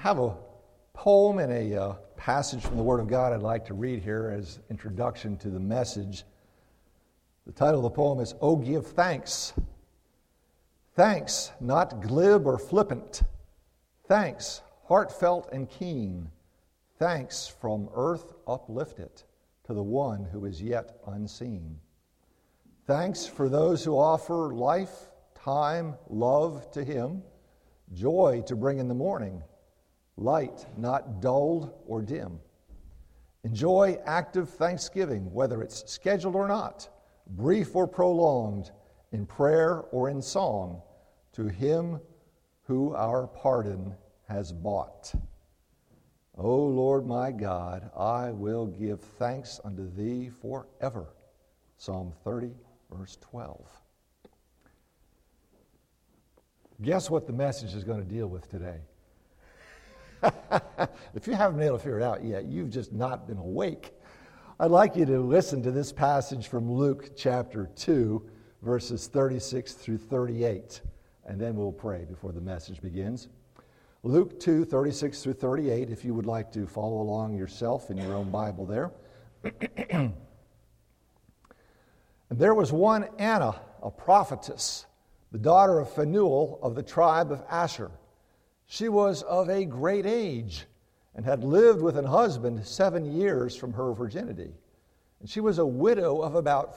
have a poem and a passage from the Word of God I'd like to read here as introduction to the message. The title of the poem is, "Oh, Give Thanks." Thanks, not glib or flippant. Thanks, heartfelt and keen. Thanks from earth uplifted to the one who is yet unseen. Thanks for those who offer life, time, love to Him, joy to bring in the morning, light not dulled or dim. Enjoy active thanksgiving, whether it's scheduled or not, brief or prolonged, in prayer or in song, to Him who our pardon has bought. O Lord my God, I will give thanks unto Thee forever. Psalm 30, verse 12. Guess what the message is going to deal with today? If you haven't been able to figure it out yet, you've just not been awake. I'd like you to listen to this passage from Luke chapter 2, verses 36 through 38, and then we'll pray before the message begins. Luke 2, 36 through 38, if you would like to follow along yourself in your own Bible there. And there was one Anna, a prophetess, the daughter of Phanuel of the tribe of Asher. She was of a great age and had lived with an husband 7 years from her virginity. And she was a widow of about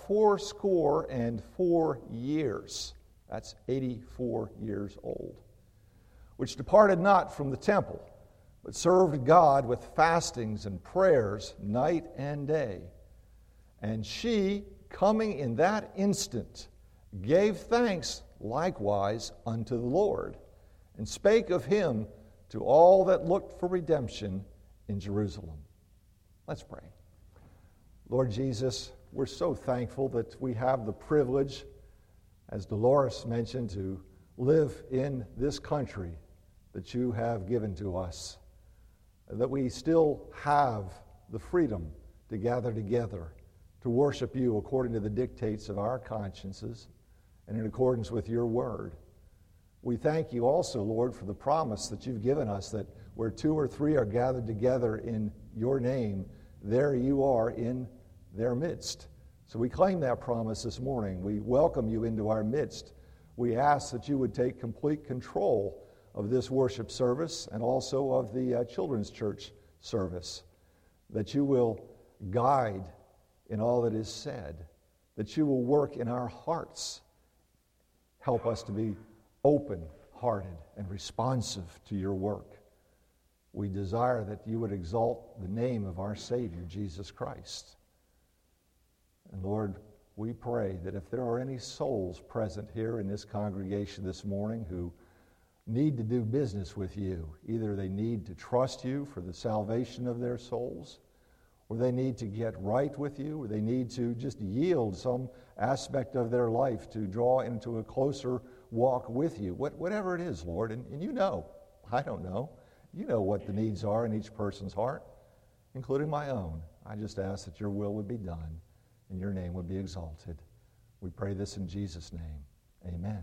84 years. That's 84 years old. Which departed not from the temple, but served God with fastings and prayers night and day. And she, coming in that instant, gave thanks likewise unto the Lord, and spake of Him to all that looked for redemption in Jerusalem. Let's pray. Lord Jesus, we're so thankful that we have the privilege, as Dolores mentioned, to live in this country that You have given to us, that we still have the freedom to gather together, to worship You according to the dictates of our consciences and in accordance with Your word. We thank You also, Lord, for the promise that You've given us that where 2 or 3 are gathered together in Your name, there You are in their midst. So we claim that promise this morning. We welcome You into our midst. We ask that You would take complete control of this worship service and also of the children's church service, that You will guide in all that is said, that You will work in our hearts. Help us to be open-hearted and responsive to Your work. We desire that You would exalt the name of our Savior, Jesus Christ. And Lord, we pray that if there are any souls present here in this congregation this morning who need to do business with You, either they need to trust You for the salvation of their souls, or they need to get right with You, or they need to just yield some aspect of their life to draw into a closer walk with You. Whatever it is, Lord, and You know. I don't know. You know what the needs are in each person's heart, including my own. I just ask that Your will would be done and Your name would be exalted. We pray this in Jesus' name. Amen.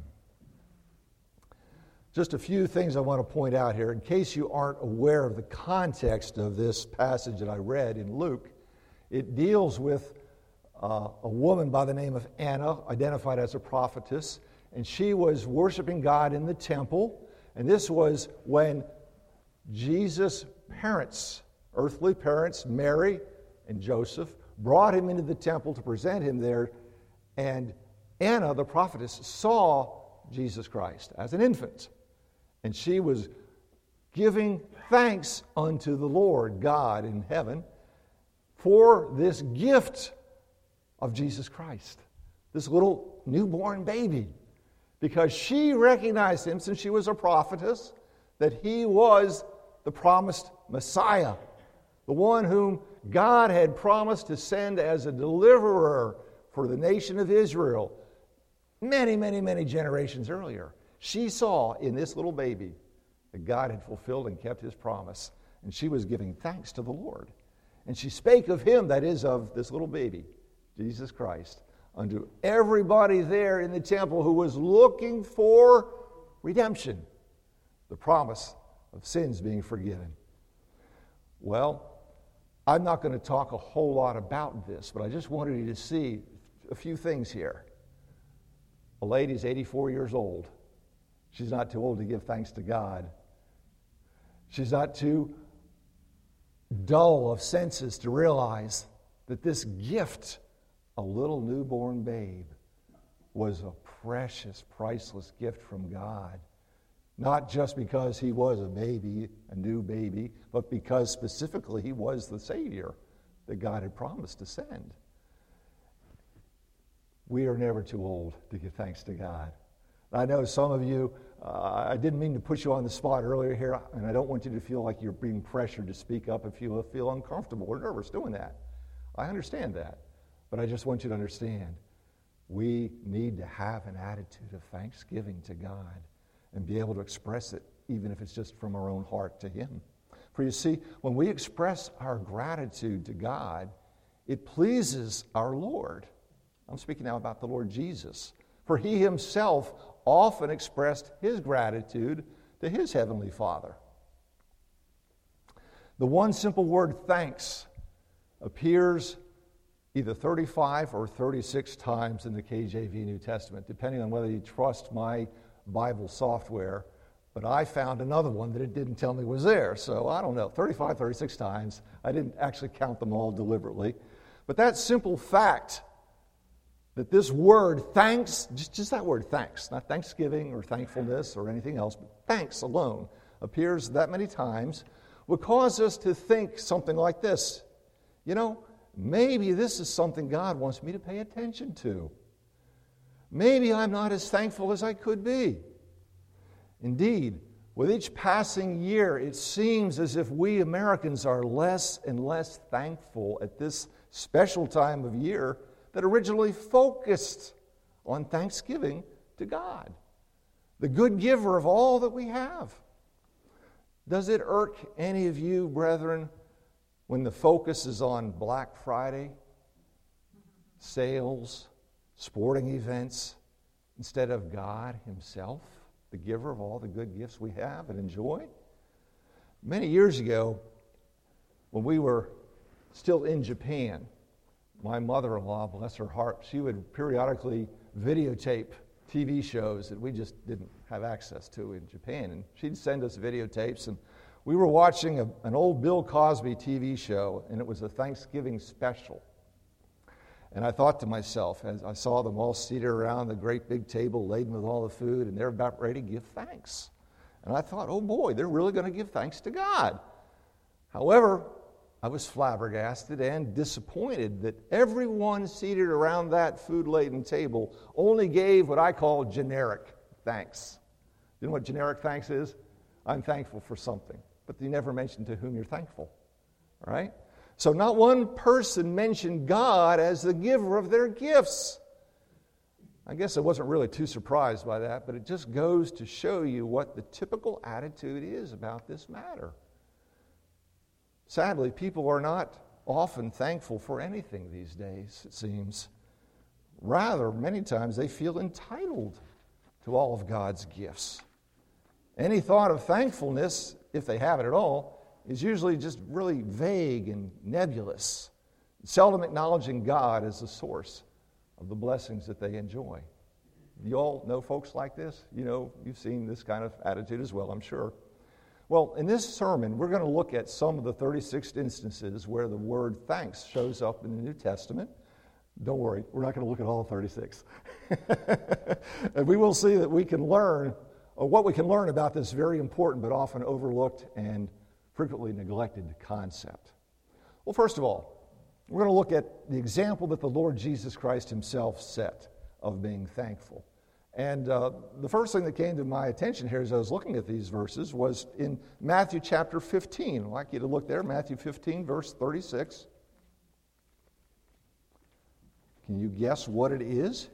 Just a few things I want to point out here in case you aren't aware of the context of this passage that I read in Luke. It deals with a woman by the name of Anna, identified as a prophetess, and she was worshiping God in the temple. And this was when Jesus' parents, earthly parents, Mary and Joseph, brought Him into the temple to present Him there. And Anna, the prophetess, saw Jesus Christ as an infant. And she was giving thanks unto the Lord God in heaven for this gift of Jesus Christ, this little newborn baby, because she recognized Him, since she was a prophetess, that He was the promised Messiah, the one whom God had promised to send as a deliverer for the nation of Israel many, many, many generations earlier. She saw in this little baby that God had fulfilled and kept His promise, and she was giving thanks to the Lord. And she spake of Him, that is, of this little baby, Jesus Christ, unto everybody there in the temple who was looking for redemption, the promise of sins being forgiven. Well, I'm not going to talk a whole lot about this, but I just wanted you to see a few things here. A lady's 84 years old. She's not too old to give thanks to God. She's not too dull of senses to realize that this gift, a little newborn babe, was a precious, priceless gift from God. Not just because he was a baby, a new baby, but because specifically he was the Savior that God had promised to send. We are never too old to give thanks to God. I know some of you, I didn't mean to put you on the spot earlier here, and I don't want you to feel like you're being pressured to speak up if you feel uncomfortable or nervous doing that. I understand that, but I just want you to understand, we need to have an attitude of thanksgiving to God and be able to express it, even if it's just from our own heart to Him. For you see, when we express our gratitude to God, it pleases our Lord. I'm speaking now about the Lord Jesus. For He Himself often expressed His gratitude to His Heavenly Father. The one simple word, thanks, appears either 35 or 36 times in the KJV New Testament, depending on whether you trust my Bible software, but I found another one that it didn't tell me was there. So I don't know, 35, 36 times. I didn't actually count them all deliberately. But that simple fact that this word, thanks, just that word, thanks, not thanksgiving or thankfulness or anything else, but thanks alone appears that many times, would cause us to think something like this. You know, maybe this is something God wants me to pay attention to. Maybe I'm not as thankful as I could be. Indeed, with each passing year, it seems as if we Americans are less and less thankful at this special time of year that originally focused on thanksgiving to God, the good giver of all that we have. Does it irk any of you, brethren, when the focus is on Black Friday, sales, sporting events, instead of God Himself, the giver of all the good gifts we have and enjoy? Many years ago, when we were still in Japan, my mother-in-law, bless her heart, she would periodically videotape TV shows that we just didn't have access to in Japan. And she'd send us videotapes, and we were watching an old Bill Cosby TV show, and it was a Thanksgiving special. And I thought to myself, as I saw them all seated around the great big table laden with all the food, and they're about ready to give thanks. And I thought, oh boy, they're really going to give thanks to God. However, I was flabbergasted and disappointed that everyone seated around that food-laden table only gave what I call generic thanks. You know what generic thanks is? I'm thankful for something. But you never mentioned to whom you're thankful. All right? So not one person mentioned God as the giver of their gifts. I guess I wasn't really too surprised by that, but it just goes to show you what the typical attitude is about this matter. Sadly, people are not often thankful for anything these days, it seems. Rather, many times they feel entitled to all of God's gifts. Any thought of thankfulness, if they have it at all, is usually just really vague and nebulous, seldom acknowledging God as the source of the blessings that they enjoy. You all know folks like this? You know, you've seen this kind of attitude as well, I'm sure. Well, in this sermon, we're going to look at some of the 36 instances where the word thanks shows up in the New Testament. Don't worry, we're not going to look at all 36. And we will see that we can learn, or what we can learn about this very important but often overlooked and frequently neglected concept. Well, first of all, we're going to look at the example that the Lord Jesus Christ Himself set of being thankful. And the first thing that came to my attention here as I was looking at these verses was in Matthew chapter 15. I'd like you to look there, Matthew 15, verse 36. Can you guess what it is?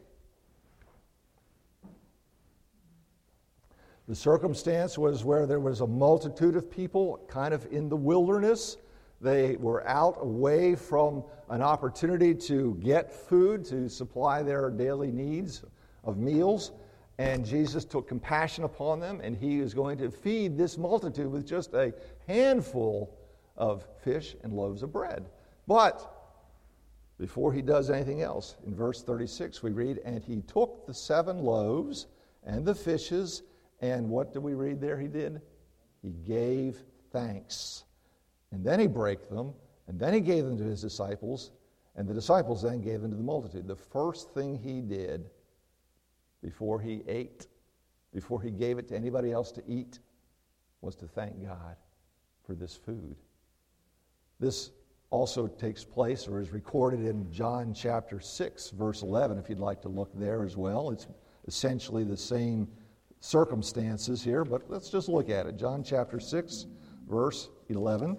The circumstance was where there was a multitude of people kind of in the wilderness. They were out away from an opportunity to get food, to supply their daily needs of meals. And Jesus took compassion upon them, and he is going to feed this multitude with just a handful of fish and loaves of bread. But before he does anything else, in verse 36 we read, and he took the 7 loaves and the fishes, and what do we read there he did? He gave thanks. And then he brake them, and then he gave them to his disciples, and the disciples then gave them to the multitude. The first thing he did before he ate, before he gave it to anybody else to eat, was to thank God for this food. This also takes place or is recorded in John chapter 6, verse 11, if you'd like to look there as well. It's essentially the same circumstances here, but let's just look at it. John chapter 6, verse 11.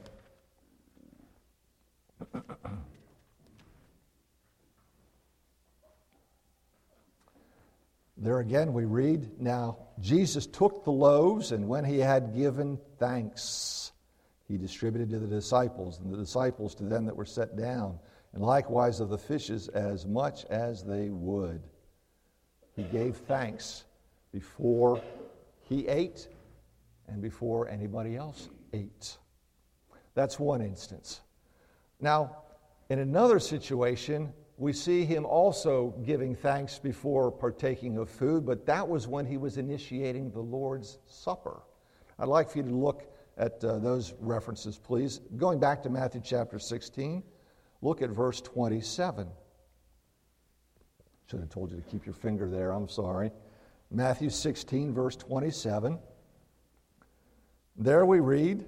There again we read, now Jesus took the loaves, and when he had given thanks, he distributed to the disciples, and the disciples to them that were set down, and likewise of the fishes as much as they would. He gave thanks before he ate and before anybody else ate. That's one instance. Now, in another situation, we see him also giving thanks before partaking of food, but that was when he was initiating the Lord's Supper. I'd like for you to look at those references, please. Going back to Matthew chapter 16, look at verse 27. Should have told you to keep your finger there, I'm sorry. Matthew 16, verse 27. There we read,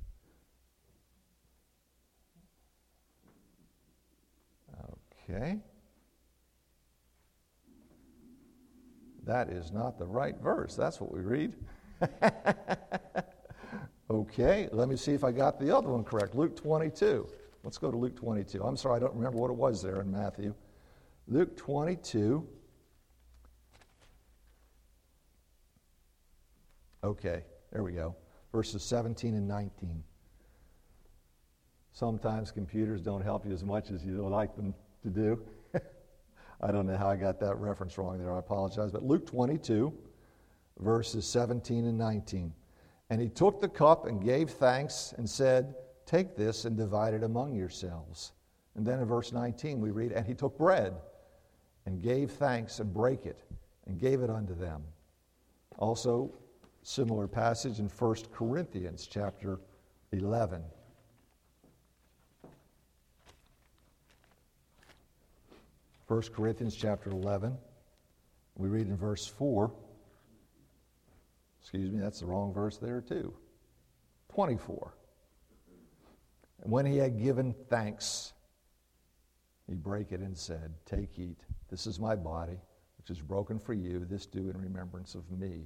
okay. That is not the right verse. That's what we read. Okay, let me see if I got the other one correct. Luke 22. Let's go to Luke 22. I'm sorry, I don't remember what it was there in Matthew. Luke 22. Okay, there we go. Verses 17 and 19. Sometimes computers don't help you as much as you would like them to do. I don't know how I got that reference wrong there. I apologize. But Luke 22, verses 17 and 19. And he took the cup and gave thanks and said, take this and divide it among yourselves. And then in verse 19 we read, and he took bread and gave thanks and brake it and gave it unto them. Also, similar passage in 1 Corinthians chapter 11. First Corinthians chapter 11, we read in verse 4. Excuse me, that's the wrong verse there too. 24. And when he had given thanks, he brake it and said, take, eat. This is my body, which is broken for you. This do in remembrance of me.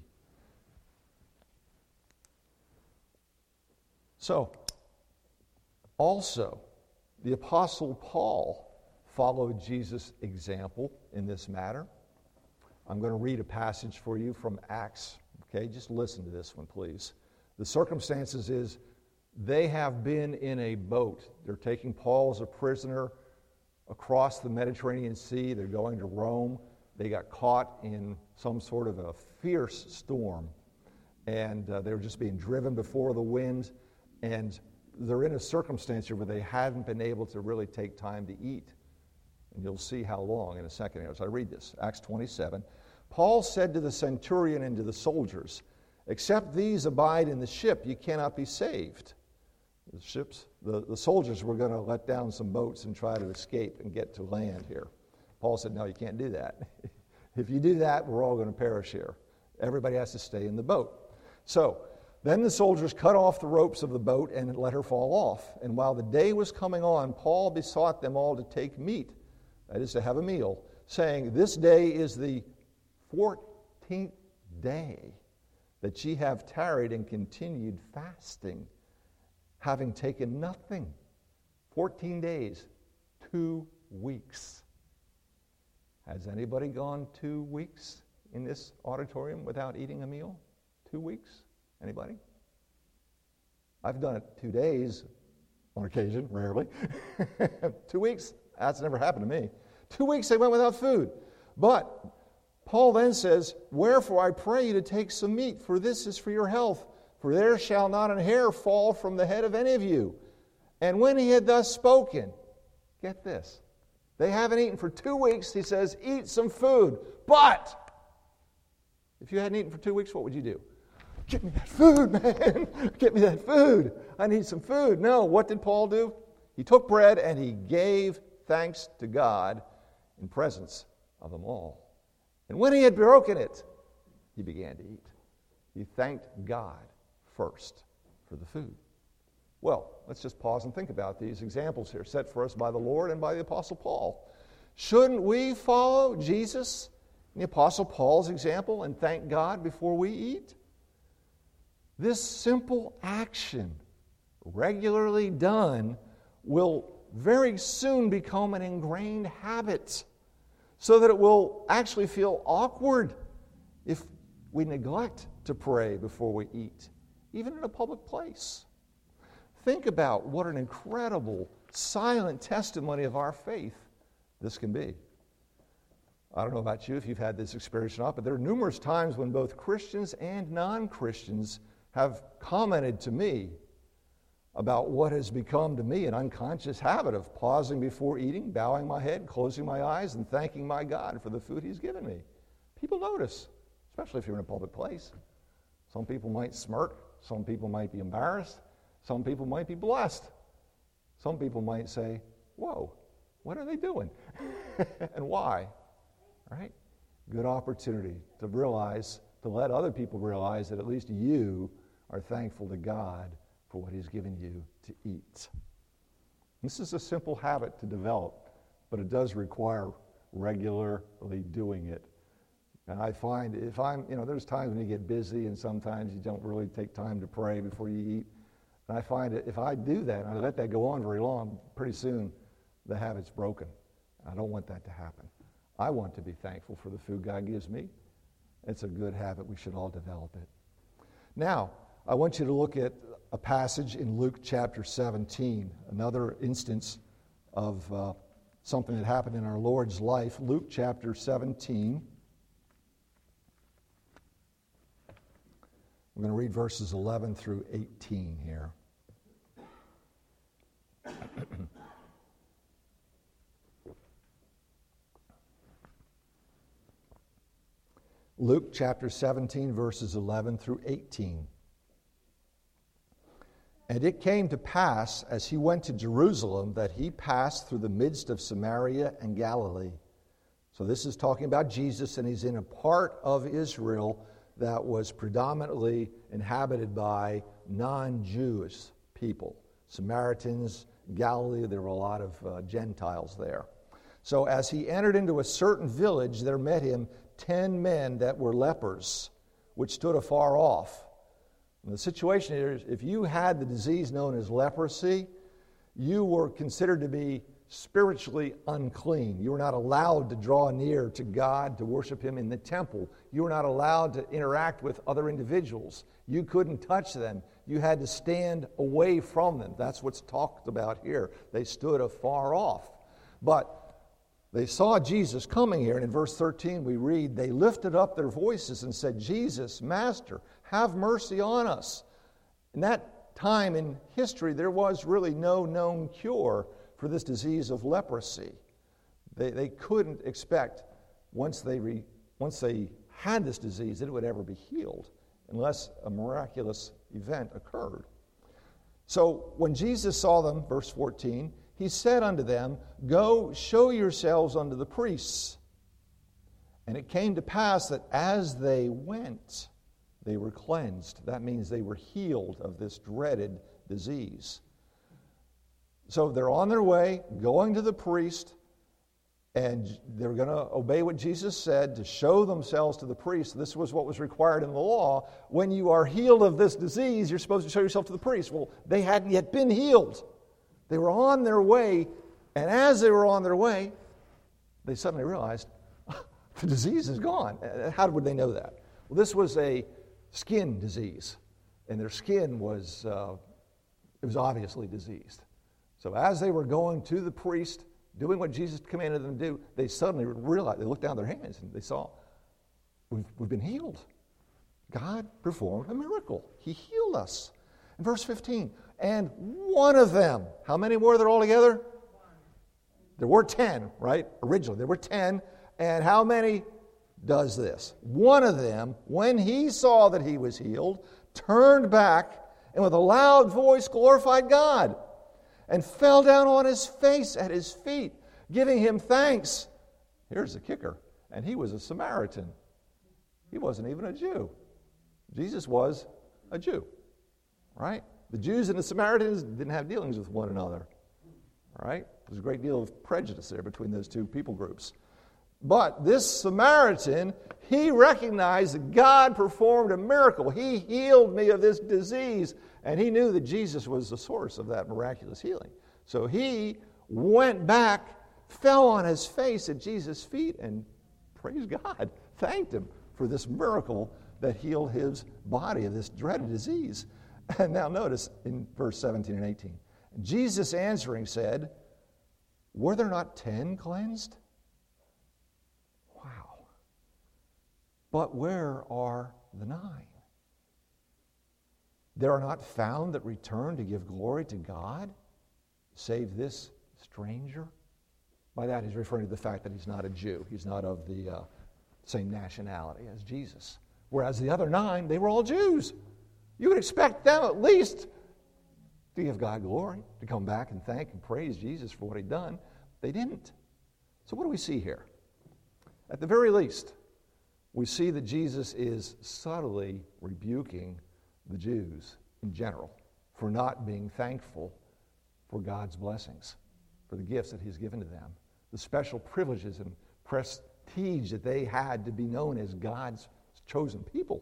So, also, the Apostle Paul followed Jesus' example in this matter. I'm going to read a passage for you from Acts. Okay, just listen to this one, please. The circumstances is they have been in a boat. They're taking Paul as a prisoner across the Mediterranean Sea. They're going to Rome. They got caught in some sort of a fierce storm, and they were just being driven before the wind, and they're in a circumstance here where they haven't been able to really take time to eat. And you'll see how long in a second here. So I read this, Acts 27. Paul said to the centurion and to the soldiers, except these abide in the ship, you cannot be saved. The soldiers were going to let down some boats and try to escape and get to land here. Paul said, no, you can't do that. If you do that, we're all going to perish here. Everybody has to stay in the boat. So then the soldiers cut off the ropes of the boat and let her fall off. And while the day was coming on, Paul besought them all to take meat, that is to have a meal, saying, this day is the 14th day that ye have tarried and continued fasting, having taken nothing. 14 days, 2 weeks. Has anybody gone 2 weeks in this auditorium without eating a meal? 2 weeks? Anybody? I've done it 2 days on occasion, rarely. 2 weeks? That's never happened to me. 2 weeks they went without food. But Paul then says, "Wherefore I pray you to take some meat, for this is for your health. For there shall not an hair fall from the head of any of you." And when he had thus spoken, get this, they haven't eaten for 2 weeks. He says, "Eat some food." But if you hadn't eaten for 2 weeks, what would you do? "Get me that food, man. Get me that food. I need some food." No, what did Paul do? He took bread and he gave thanks to God in presence of them all. And when he had broken it, he began to eat. He thanked God first for the food. Well, let's just pause and think about these examples here set for us by the Lord and by the Apostle Paul. Shouldn't we follow Jesus and the Apostle Paul's example and thank God before we eat? This simple action, regularly done, will very soon become an ingrained habit, so that it will actually feel awkward if we neglect to pray before we eat, even in a public place. Think about what an incredible silent testimony of our faith this can be. I don't know about you if you've had this experience or not, but there are numerous times when both Christians and non-Christians have commented to me about what has become to me an unconscious habit of pausing before eating, bowing my head, closing my eyes, and thanking my God for the food He's given me. People notice, especially if you're in a public place. Some people might smirk. Some people might be embarrassed. Some people might be blessed. Some people might say, "Whoa, what are they doing?" And why? Right? Good opportunity to realize, to let other people realize that at least you are thankful to God for what He's given you to eat. This is a simple habit to develop, but it does require regularly doing it. And I find there's times when you get busy and sometimes you don't really take time to pray before you eat. And I find that if I do that and I let that go on very long, pretty soon the habit's broken. I don't want that to happen. I want to be thankful for the food God gives me. It's a good habit. We should all develop it. Now, I want you to look at a passage in Luke chapter 17, another instance of something that happened in our Lord's life. Luke chapter 17. We're going to read verses 11 through 18 here. Luke chapter 17, verses 11 through 18. "And it came to pass, as he went to Jerusalem, that he passed through the midst of Samaria and Galilee." So this is talking about Jesus, and he's in a part of Israel that was predominantly inhabited by non-Jewish people. Samaritans, Galilee, there were a lot of Gentiles there. "So as he entered into a certain village, there met him 10 men that were lepers, which stood afar off." And the situation is, if you had the disease known as leprosy, you were considered to be spiritually unclean. You were not allowed to draw near to God to worship Him in the temple. You were not allowed to interact with other individuals. You couldn't touch them. You had to stand away from them. That's what's talked about here. They stood afar off. But they saw Jesus coming here, and in verse 13 we read, "They lifted up their voices and said, 'Jesus, Master, have mercy on us.'" In that time in history, there was really no known cure for this disease of leprosy. They couldn't expect, once they had this disease, that it would ever be healed, unless a miraculous event occurred. So when Jesus saw them, verse 14, he said unto them, "Go, show yourselves unto the priests." And it came to pass that as they went, they were cleansed. That means they were healed of this dreaded disease. So they're on their way, going to the priest, and they're going to obey what Jesus said to show themselves to the priest. This was what was required in the law. When you are healed of this disease, you're supposed to show yourself to the priest. Well, they hadn't yet been healed. They were on their way, and as they were on their way, they suddenly realized the disease is gone. How would they know that? Well, this was a skin disease, and their skin was obviously diseased. So as they were going to the priest, doing what Jesus commanded them to do, they suddenly realized, they looked down their hands and they saw, we've been healed. God performed a miracle. He healed us. In verse 15, and one of them, how many were there altogether? There were 10, right? Originally, there were 10. And how many does this? One of them, when he saw that he was healed, turned back and with a loud voice glorified God and fell down on his face at his feet, giving him thanks. Here's the kicker. And he was a Samaritan. He wasn't even a Jew. Jesus was a Jew, right? The Jews and the Samaritans didn't have dealings with one another, right? There's a great deal of prejudice there between those two people groups. But this Samaritan, he recognized that God performed a miracle. He healed me of this disease, and he knew that Jesus was the source of that miraculous healing. So he went back, fell on his face at Jesus' feet, and praised God, thanked him for this miracle that healed his body of this dreaded disease. And now notice in verse 17 and 18. Jesus answering said, were there not 10 cleansed? Wow. But where are the 9? There are not found that return to give glory to God, save this stranger? By that he's referring to the fact that he's not a Jew. He's not of the same nationality as Jesus. Whereas the other 9, they were all Jews. You would expect them at least to give God glory, to come back and thank and praise Jesus for what he'd done. They didn't. So what do we see here? At the very least, we see that Jesus is subtly rebuking the Jews in general for not being thankful for God's blessings, for the gifts that he's given to them, the special privileges and prestige that they had to be known as God's chosen people.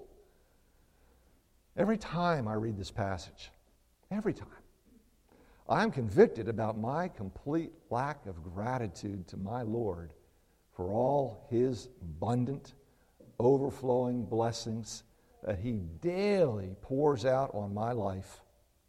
Every time I read this passage, every time, I'm convicted about my complete lack of gratitude to my Lord for all his abundant, overflowing blessings that he daily pours out on my life.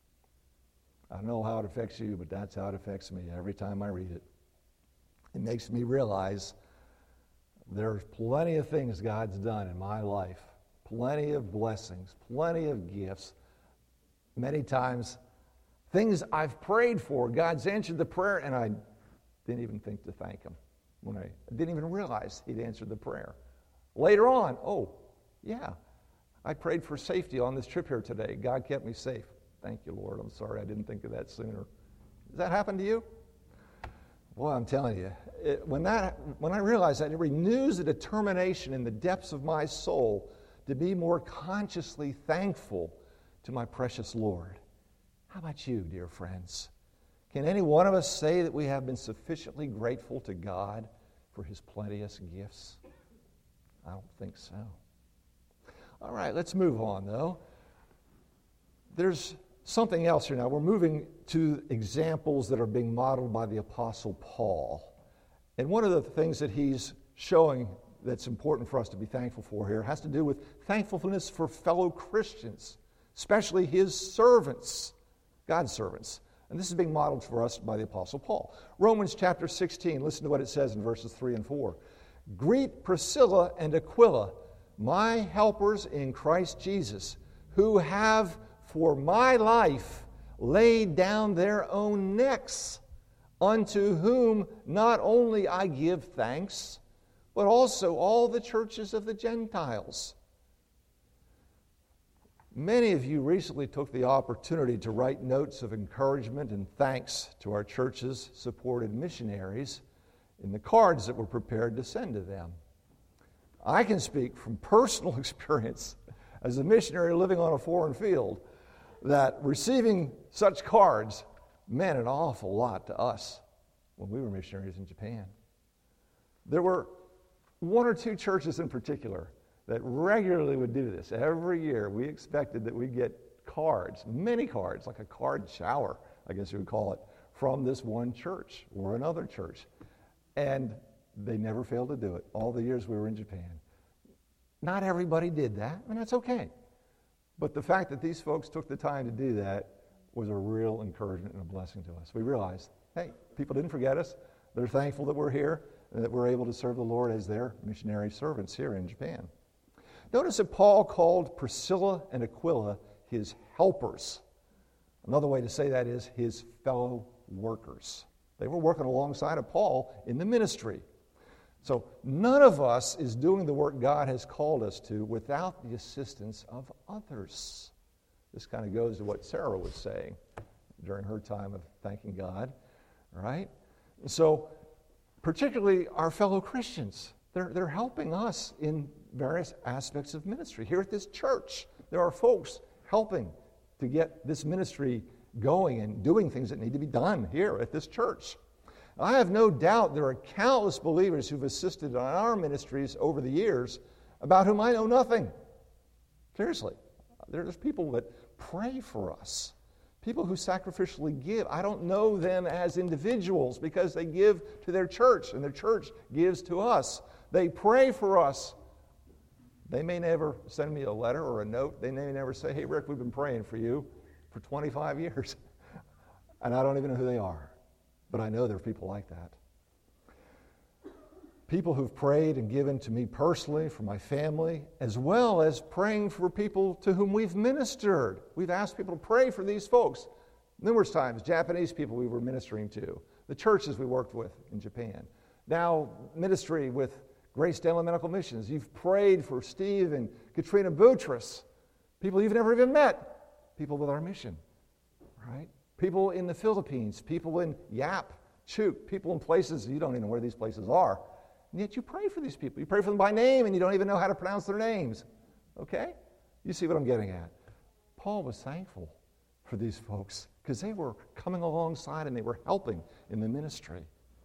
I don't know how it affects you, but that's how it affects me every time I read it. It makes me realize there's plenty of things God's done in my life, plenty of blessings, plenty of gifts. Many times, things I've prayed for, God's answered the prayer, and I didn't even think to thank him. When I didn't even realize he'd answered the prayer. Later on, oh, yeah, I prayed for safety on this trip here today. God kept me safe. Thank you, Lord. I'm sorry I didn't think of that sooner. Does that happen to you? Well, I'm telling you, when I realize that, it renews the determination in the depths of my soul to be more consciously thankful to my precious Lord. How about you, dear friends? Can any one of us say that we have been sufficiently grateful to God for his plenteous gifts? I don't think so. All right, let's move on, though. There's something else here now. We're moving to examples that are being modeled by the Apostle Paul. And one of the things that he's showing that's important for us to be thankful for here has to do with thankfulness for fellow Christians, especially his servants, God's servants. And this is being modeled for us by the Apostle Paul. Romans chapter 16, listen to what it says in verses 3 and 4. Greet Priscilla and Aquila, my helpers in Christ Jesus, who have for my life laid down their own necks, unto whom not only I give thanks, but also all the churches of the Gentiles. Many of you recently took the opportunity to write notes of encouragement and thanks to our church's supported missionaries in the cards that were prepared to send to them. I can speak from personal experience as a missionary living on a foreign field that receiving such cards meant an awful lot to us when we were missionaries in Japan. There were one or two churches in particular that regularly would do this. Every year we expected that we'd get cards, many cards, like a card shower, I guess you would call it, from this one church or another church. And they never failed to do it all the years we were in Japan. Not everybody did that, and that's okay. But the fact that these folks took the time to do that was a real encouragement and a blessing to us. We realized, hey, people didn't forget us. They're thankful that we're here and that we're able to serve the Lord as their missionary servants here in Japan. Notice that Paul called Priscilla and Aquila his helpers. Another way to say that is his fellow workers. They were working alongside of Paul in the ministry. So none of us is doing the work God has called us to without the assistance of others. This kind of goes to what Sarah was saying during her time of thanking God, right? So particularly our fellow Christians, they're helping us in various aspects of ministry. Here at this church, there are folks helping to get this ministry going and doing things that need to be done here at this church. I have no doubt there are countless believers who've assisted on our ministries over the years about whom I know nothing. Seriously. There's people that pray for us, people who sacrificially give. I don't know them as individuals because they give to their church and their church gives to us. They pray for us. They may never send me a letter or a note. They may never say, hey, Rick, we've been praying for you for 25 years. And I don't even know who they are. But I know there are people like that. People who've prayed and given to me personally, for my family, as well as praying for people to whom we've ministered. We've asked people to pray for these folks numerous times. Japanese people we were ministering to, the churches we worked with in Japan. Now, ministry with Grace Dental Medical Missions. You've prayed for Steve and Katrina Boutros, people you've never even met, people with our mission, right? People in the Philippines, people in Yap, Chuk, people in places you don't even know where these places are. And yet you pray for these people. You pray for them by name and you don't even know how to pronounce their names. Okay? You see what I'm getting at. Paul was thankful for these folks because they were coming alongside and they were helping in the ministry.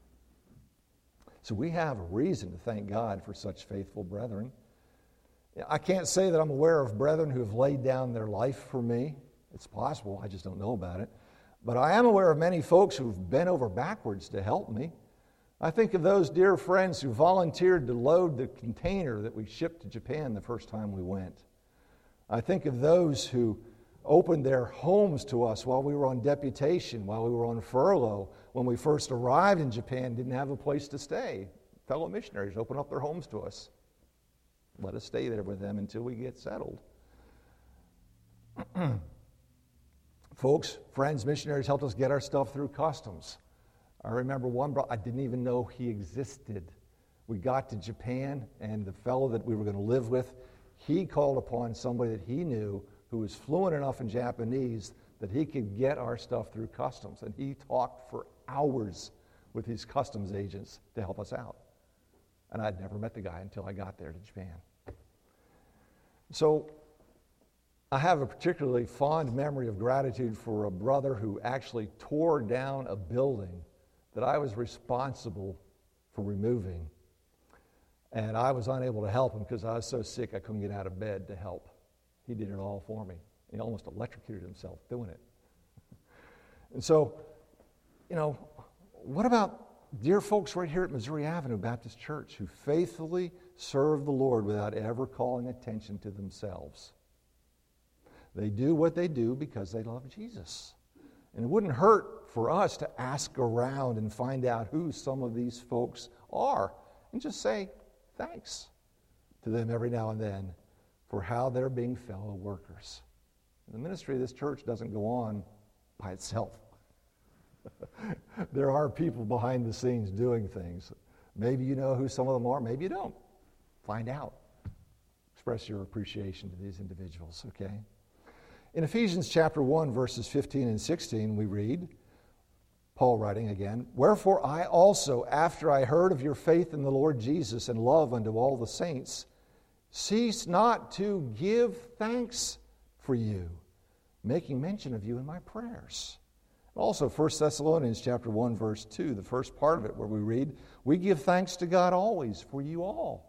So we have a reason to thank God for such faithful brethren. I can't say that I'm aware of brethren who have laid down their life for me. It's possible, I just don't know about it. But I am aware of many folks who've bent over backwards to help me. I think of those dear friends who volunteered to load the container that we shipped to Japan the first time we went. I think of those who opened their homes to us while we were on deputation, while we were on furlough. When we first arrived in Japan, didn't have a place to stay. Fellow missionaries opened up their homes to us. Let us stay there with them until we get settled. Folks, friends, missionaries helped us get our stuff through customs. I remember one brother, I didn't even know he existed. We got to Japan, and the fellow that we were going to live with, he called upon somebody that he knew who was fluent enough in Japanese that he could get our stuff through customs. And he talked for hours with these customs agents to help us out. And I'd never met the guy until I got there to Japan. So I have a particularly fond memory of gratitude for a brother who actually tore down a building that I was responsible for removing. And I was unable to help him because I was so sick I couldn't get out of bed to help. He did it all for me. He almost electrocuted himself doing it. And so, what about dear folks right here at Missouri Avenue Baptist Church who faithfully serve the Lord without ever calling attention to themselves? They do what they do because they love Jesus. And it wouldn't hurt for us to ask around and find out who some of these folks are and just say thanks to them every now and then for how they're being fellow workers. The ministry of this church doesn't go on by itself. There are people behind the scenes doing things. Maybe you know who some of them are, maybe you don't. Find out. Express your appreciation to these individuals, okay? In Ephesians chapter 1, verses 15 and 16, we read, Paul writing again, "Wherefore I also, after I heard of your faith in the Lord Jesus and love unto all the saints, cease not to give thanks for you, making mention of you in my prayers." Also, 1 Thessalonians chapter 1, verse 2, the first part of it where we read, "We give thanks to God always for you all."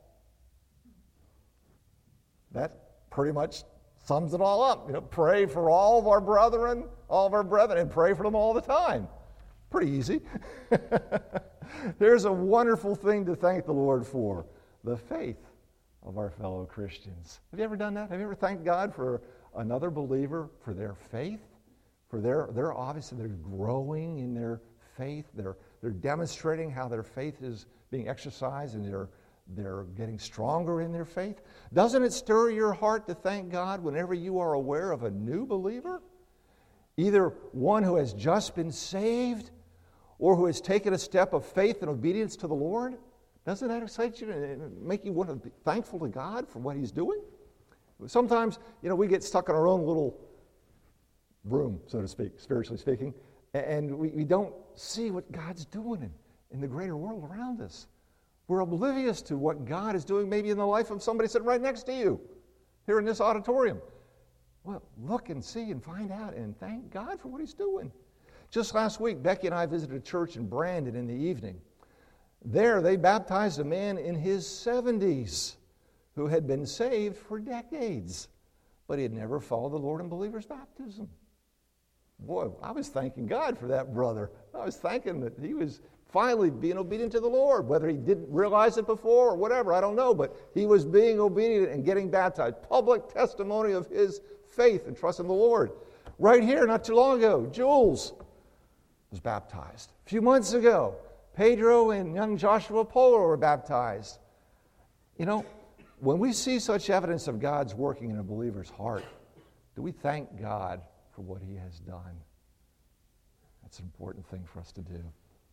That pretty much sums it all up. Pray for all of our brethren, and pray for them all the time. Pretty easy. There's a wonderful thing to thank the Lord for, the faith of our fellow Christians. Have you ever done that? Have you ever thanked God for another believer, for their faith? For they're obviously they're growing in their faith. They're demonstrating how their faith is being exercised in they're getting stronger in their faith? Doesn't it stir your heart to thank God whenever you are aware of a new believer? Either one who has just been saved or who has taken a step of faith and obedience to the Lord? Doesn't that excite you and make you want to be thankful to God for what He's doing? Sometimes, we get stuck in our own little room, so to speak, spiritually speaking, and we don't see what God's doing in the greater world around us. We're oblivious to what God is doing maybe in the life of somebody sitting right next to you here in this auditorium. Well, look and see and find out and thank God for what He's doing. Just last week, Becky and I visited a church in Brandon in the evening. There, they baptized a man in his 70s who had been saved for decades, but he had never followed the Lord in believer's baptism. Boy, I was thanking God for that brother. I was thanking that he was finally being obedient to the Lord, whether he didn't realize it before or whatever, I don't know, but he was being obedient and getting baptized. Public testimony of his faith and trust in the Lord. Right here, not too long ago, Jules was baptized. A few months ago, Pedro and young Joshua Polo were baptized. When we see such evidence of God's working in a believer's heart, do we thank God for what He has done? That's an important thing for us to do.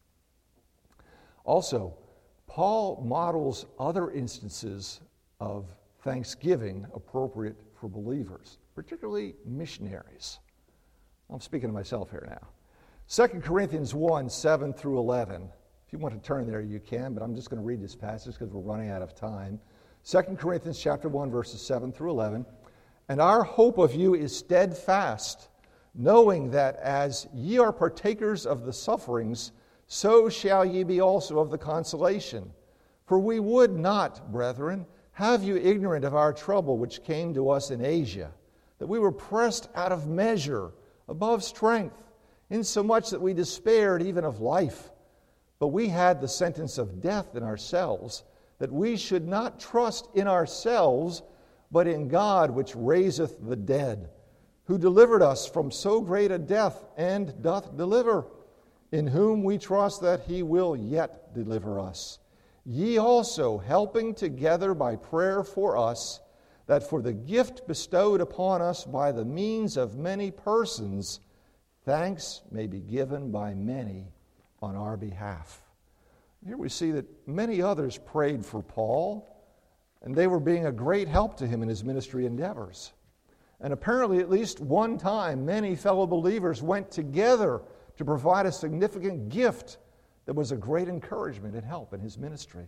Also, Paul models other instances of thanksgiving appropriate for believers, particularly missionaries. I'm speaking to myself here now. 2 Corinthians 1, 7 through 11. If you want to turn there, you can, but I'm just going to read this passage because we're running out of time. 2 Corinthians chapter 1, verses 7 through 11. And our hope of you is steadfast, knowing that as ye are partakers of the sufferings, so shall ye be also of the consolation. For we would not, brethren, have you ignorant of our trouble which came to us in Asia, that we were pressed out of measure, above strength, insomuch that we despaired even of life. But we had the sentence of death in ourselves, that we should not trust in ourselves, but in God which raiseth the dead, who delivered us from so great a death, and doth deliver, in whom we trust that He will yet deliver us. Ye also, helping together by prayer for us, that for the gift bestowed upon us by the means of many persons, thanks may be given by many on our behalf. Here we see that many others prayed for Paul, and they were being a great help to him in his ministry endeavors. And apparently, at least one time, many fellow believers went together to provide a significant gift that was a great encouragement and help in his ministry.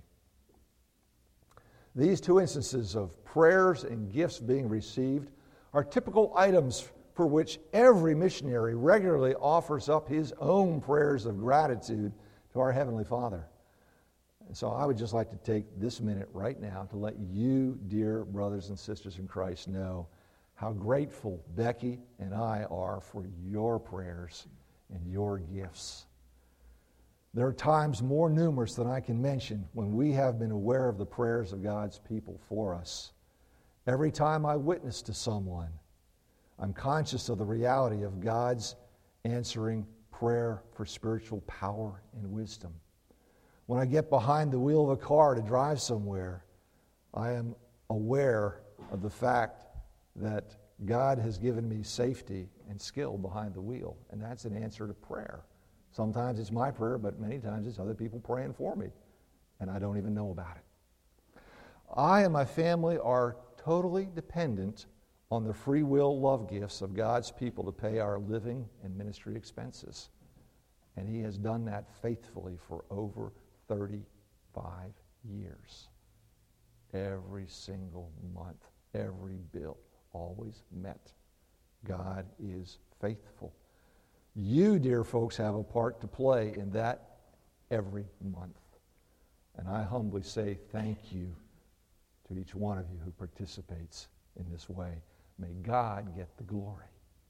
These two instances of prayers and gifts being received are typical items for which every missionary regularly offers up his own prayers of gratitude to our Heavenly Father. And so I would just like to take this minute right now to let you, dear brothers and sisters in Christ, know how grateful Becky and I are for your prayers and your gifts. There are times more numerous than I can mention when we have been aware of the prayers of God's people for us. Every time I witness to someone, I'm conscious of the reality of God's answering prayer for spiritual power and wisdom. When I get behind the wheel of a car to drive somewhere, I am aware of the fact that God has given me safety and skill behind the wheel, and that's an answer to prayer. Sometimes it's my prayer, but many times it's other people praying for me, and I don't even know about it. I and my family are totally dependent on the free will love gifts of God's people to pay our living and ministry expenses. And He has done that faithfully for over 35 years. Every single month, every bill, always met. God is faithful. You, dear folks, have a part to play in that every month. And I humbly say thank you to each one of you who participates in this way. May God get the glory.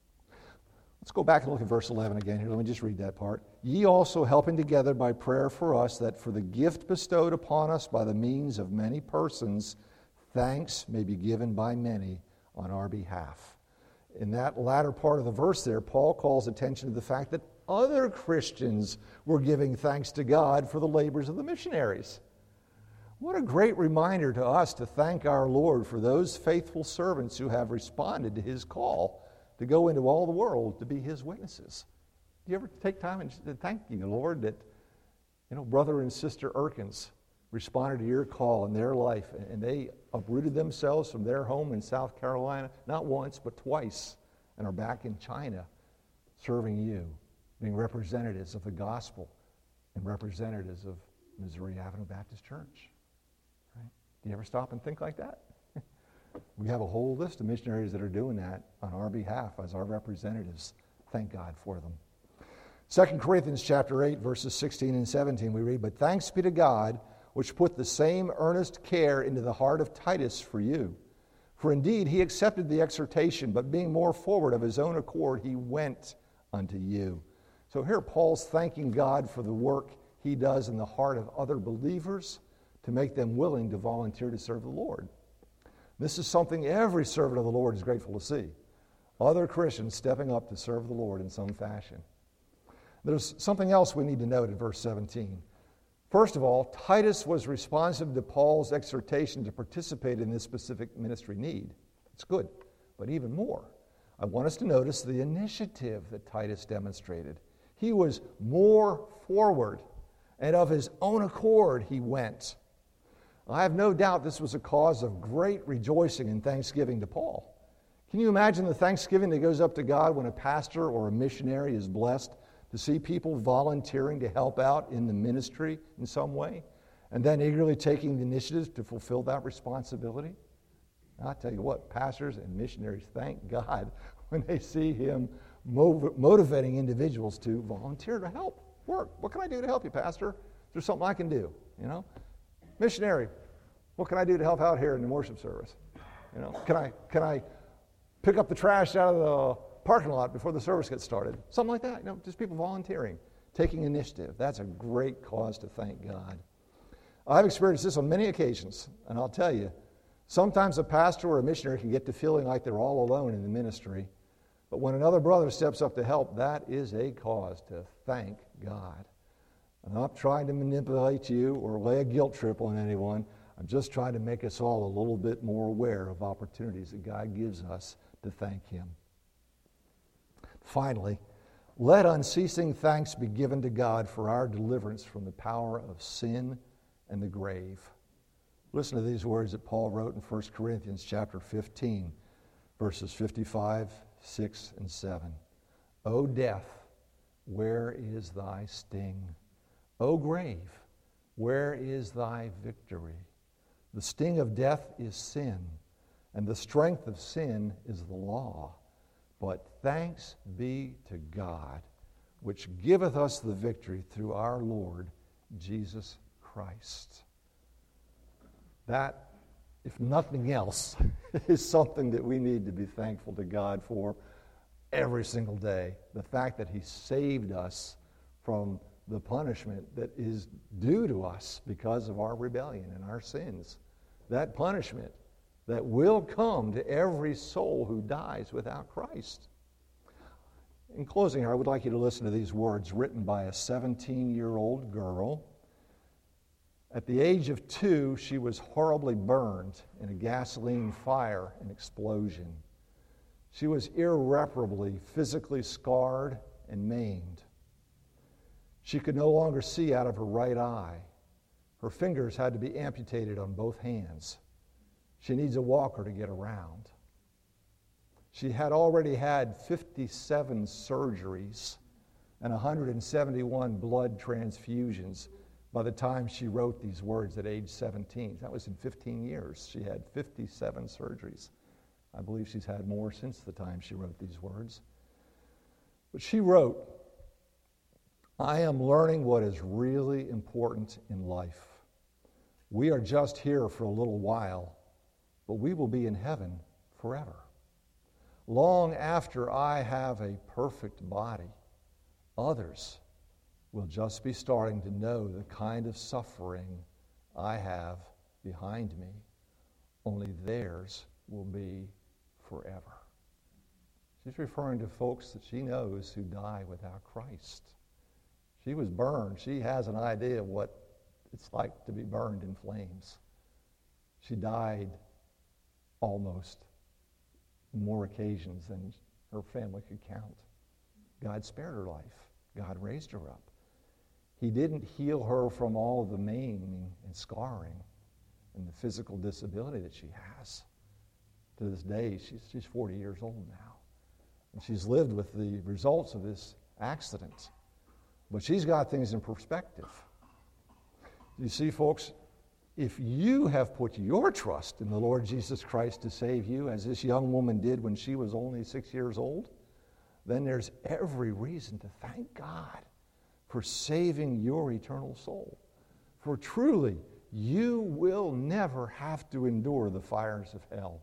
Let's go back and look at verse 11 again here. Let me just read that part. Ye also helping together by prayer for us, that for the gift bestowed upon us by the means of many persons, thanks may be given by many on our behalf. In that latter part of the verse there, Paul calls attention to the fact that other Christians were giving thanks to God for the labors of the missionaries. What a great reminder to us to thank our Lord for those faithful servants who have responded to his call to go into all the world to be his witnesses. Do you ever take time and thank you, Lord, that brother and sister Erkins responded to your call in their life, and they uprooted themselves from their home in South Carolina, not once, but twice, and are back in China serving you, being representatives of the gospel and representatives of Missouri Avenue Baptist Church. Right? Do you ever stop and think like that? We have a whole list of missionaries that are doing that on our behalf as our representatives. Thank God for them. 2 Corinthians chapter 8, verses 16 and 17, we read, "But thanks be to God, which put the same earnest care into the heart of Titus for you. For indeed he accepted the exhortation, but being more forward of his own accord, he went unto you." So here Paul's thanking God for the work he does in the heart of other believers to make them willing to volunteer to serve the Lord. This is something every servant of the Lord is grateful to see. Other Christians stepping up to serve the Lord in some fashion. There's something else we need to note in verse 17. First of all, Titus was responsive to Paul's exhortation to participate in this specific ministry need. It's good, but even more, I want us to notice the initiative that Titus demonstrated. He was more forward, and of his own accord he went. I have no doubt this was a cause of great rejoicing and thanksgiving to Paul. Can you imagine the thanksgiving that goes up to God when a pastor or a missionary is blessed to see people volunteering to help out in the ministry in some way, and then eagerly taking the initiative to fulfill that responsibility? I'll tell you what, pastors and missionaries thank God when they see him motivating individuals to volunteer to help work. What can I do to help you, Pastor? Is there something I can do? Missionary, what can I do to help out here in the worship service? Can I pick up the trash out of the parking lot before the service gets started? Something like that. Just people volunteering, taking initiative. That's a great cause to thank God. I've experienced this on many occasions, and I'll tell you, sometimes a pastor or a missionary can get to feeling like they're all alone in the ministry, but when another brother steps up to help, that is a cause to thank God. I'm not trying to manipulate you or lay a guilt trip on anyone. I'm just trying to make us all a little bit more aware of opportunities that God gives us to thank him. Finally, let unceasing thanks be given to God for our deliverance from the power of sin and the grave. Listen to these words that Paul wrote in 1 Corinthians chapter 15, verses 55, 6, and 7. "O death, where is thy sting? O grave, where is thy victory? The sting of death is sin, and the strength of sin is the law. But thanks be to God, which giveth us the victory through our Lord Jesus Christ." That, if nothing else, is something that we need to be thankful to God for every single day. The fact that he saved us from the punishment that is due to us because of our rebellion and our sins. That punishment that will come to every soul who dies without Christ. In closing, I would like you to listen to these words written by a 17-year-old girl. At the age of 2, she was horribly burned in a gasoline fire and explosion. She was irreparably physically scarred and maimed. She could no longer see out of her right eye. Her fingers had to be amputated on both hands. She needs a walker to get around. She had already had 57 surgeries and 171 blood transfusions by the time she wrote these words at age 17. That was in 15 years. She had 57 surgeries. I believe she's had more since the time she wrote these words. But she wrote, "I am learning what is really important in life. We are just here for a little while, but we will be in heaven forever. Long after I have a perfect body, others will just be starting to know the kind of suffering I have behind me, only theirs will be forever." She's referring to folks that she knows who die without Christ. She was burned. She has an idea of what it's like to be burned in flames. She died almost more occasions than her family could count. God spared her life. God raised her up. He didn't heal her from all the maiming and scarring and the physical disability that she has. To this day, she's 40 years old now. And she's lived with the results of this accident. But she's got things in perspective. You see, folks, if you have put your trust in the Lord Jesus Christ to save you, as this young woman did when she was only 6 years old, then there's every reason to thank God for saving your eternal soul. For truly, you will never have to endure the fires of hell.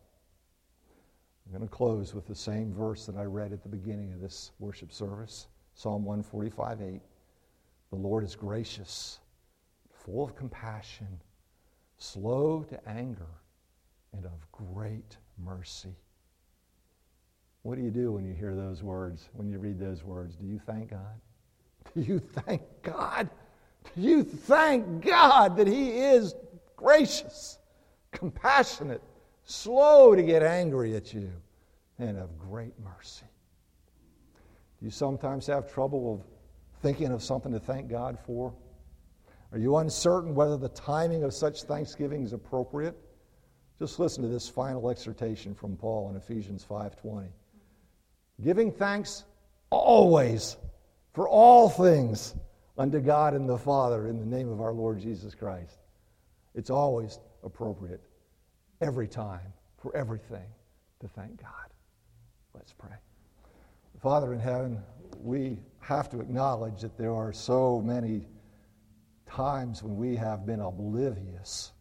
I'm going to close with the same verse that I read at the beginning of this worship service, Psalm 145:8. The Lord is gracious, full of compassion, slow to anger, and of great mercy. What do you do when you hear those words, when you read those words? Do you thank God? Do you thank God? Do you thank God that He is gracious, compassionate, slow to get angry at you, and of great mercy? Do you sometimes have trouble of thinking of something to thank God for? Are you uncertain whether the timing of such thanksgiving is appropriate? Just listen to this final exhortation from Paul in Ephesians 5:20. Giving thanks always for all things unto God and the Father in the name of our Lord Jesus Christ. It's always appropriate, every time, for everything, to thank God. Let's pray. Father in heaven, we have to acknowledge that there are so many times when we have been oblivious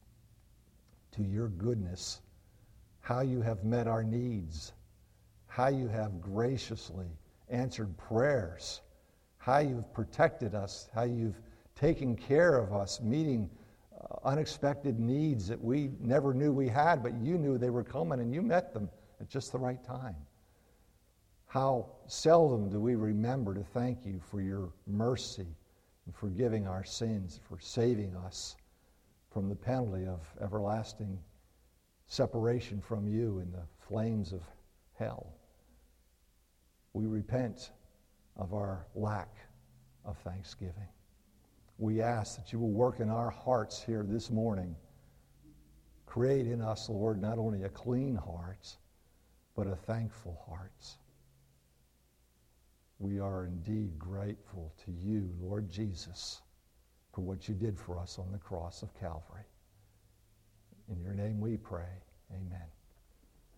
to your goodness, how you have met our needs, how you have graciously answered prayers, how you've protected us, how you've taken care of us, meeting unexpected needs that we never knew we had, but you knew they were coming and you met them at just the right time. How seldom do we remember to thank you for your mercy and forgiving our sins, for saving us from the penalty of everlasting separation from you in the flames of hell. We repent of our lack of thanksgiving. We ask that you will work in our hearts here this morning. Create in us, Lord, not only a clean heart, but a thankful heart. We are indeed grateful to you, Lord Jesus, for what you did for us on the cross of Calvary. In your name we pray. Amen.